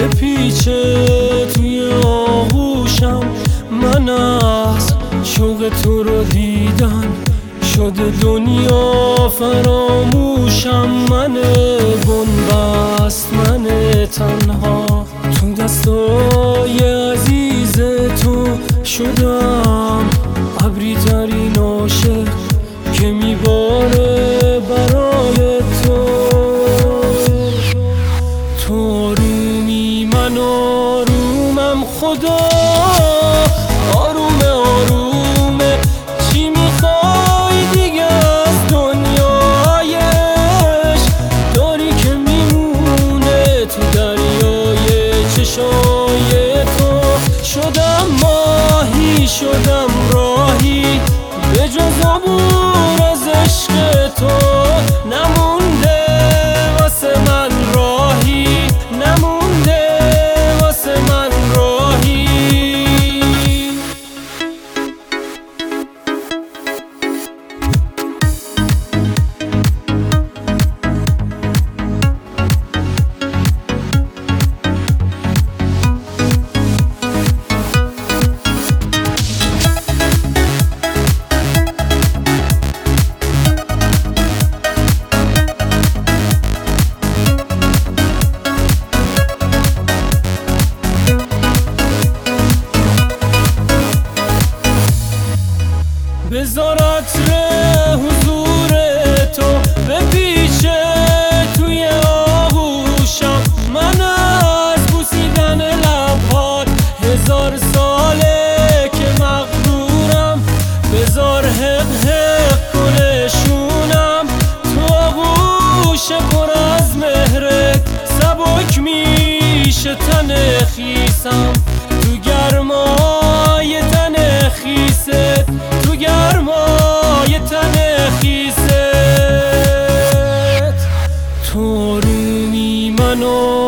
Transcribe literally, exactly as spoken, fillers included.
بپیچه توی آغوشم. من از شوق تو رو دیدن شده دنیا فراموشم. من بنبست، من تنها تو دستای عزیز تو شدم. ابری ترین عاشق که میباره برای تو. تو آرومی، من آرومم، خدا آرومه آرومه. چی میخوای دیگه از دنیایش؟ داری که میمونه تو دریای چشای تو. شدم ماهی، شدم راهی، به جز عبور از عشق تو نمونده واسه من راهی، نمونده واسه من راهی. بذار عطر حضور تو بپیچه توی آغوشم. من از بوسیدن لبهات هزار ساله که مغرورم. بذار حق حق کنشونم تو آغوش پر از مهرت. سبک میشه تن خیسم تو گرمای تن خیست، تو گرمای تن خیست. تو آرومی، من